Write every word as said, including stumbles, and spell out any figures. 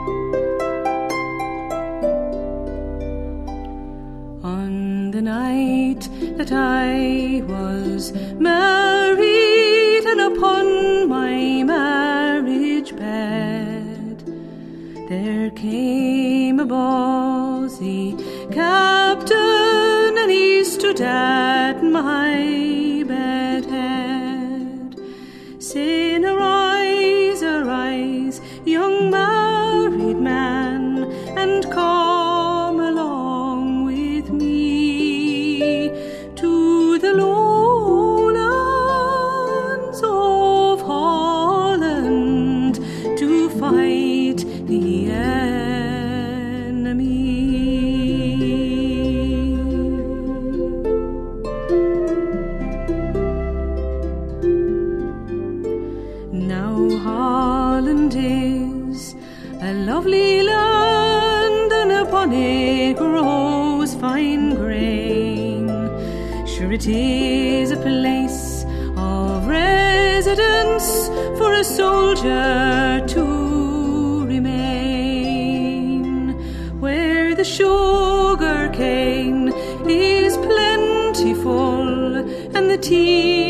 On the night that I was married, and upon my marriage bed, there came a bawsy captain, and he stood at my bed head, saying, "Arise, arise, young married man, and come along with me to the lowlands of Holland to fight the enemy." Now Holland is a lovely land, and upon it grows fine grain. Sure it is a place of residence for a soldier to remain, where the sugar cane is plentiful and the tea